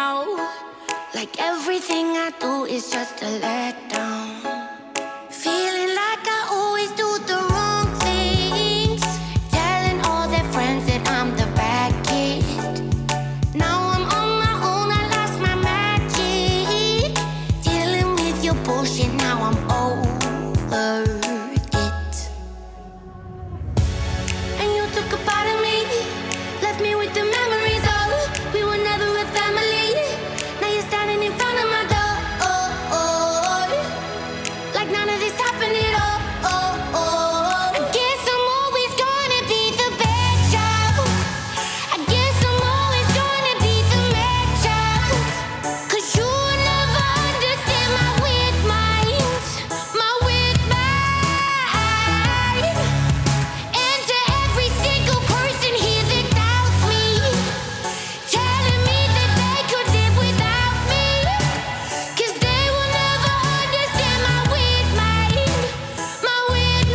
now. Like everything I do is just a letdown. Feeling like I always do the wrong things. Telling all their friends that I'm the bad kid. Now I'm on my own, I lost my magic. Dealing with your bullshit, now I'm over it. And you took a part of me, left me with the memories of we were never a family. Now you're standing in front of my door. Like none of this happened at all. I guess I'm always gonna be the bad child. I guess I'm always gonna be the mad child. 'Cause you'll never understand my weird mind. My weird mind. And to every single person here that doubts me, telling me that they could live without me. 'Cause they will never understand my weird mind. My weird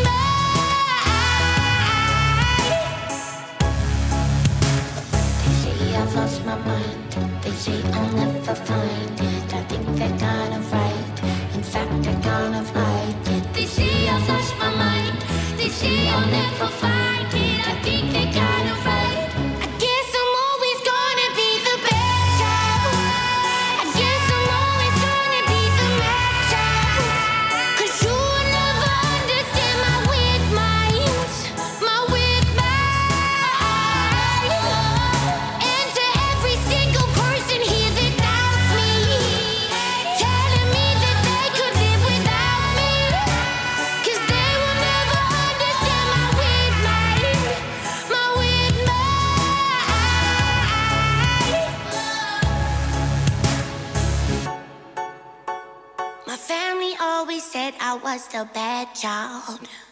mind. They say I've lost my mind. They say I'll never find it. I think they're kind of right. In fact, they're kind of right. They say I've lost my mind. They say I'll never find it. I think they're kind of right. I guess I'm always gonna be the bad child. I guess I'm always gonna be the mad child. 'Cause you'll never understand my weird mind. My weird mind. And to every single person here that doubts me, telling me that they could live without me. 'Cause they will never understand my weird mind. My weird mind. My family always said I was the bad child.